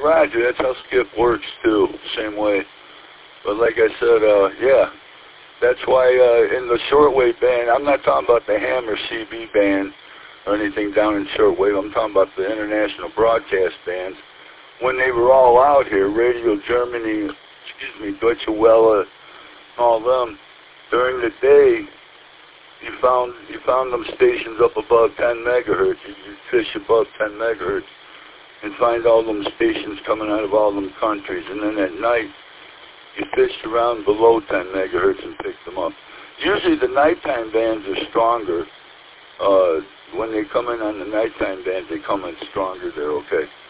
Roger, that's how Skip works too, same way. But like I said, yeah, that's why in the shortwave band, I'm not talking about the Hammer CB band or anything down in shortwave, I'm talking about the international broadcast bands. When they were all out here, Radio Germany, Deutsche Welle, all them, during the day, you found them stations up above 10 megahertz. You fish above 10 megahertz and find all them stations coming out of all them countries. And then at night, you fished around below 10 megahertz and picked them up. Usually the nighttime bands are stronger. When they come in on the nighttime bands, they come in stronger. They're okay.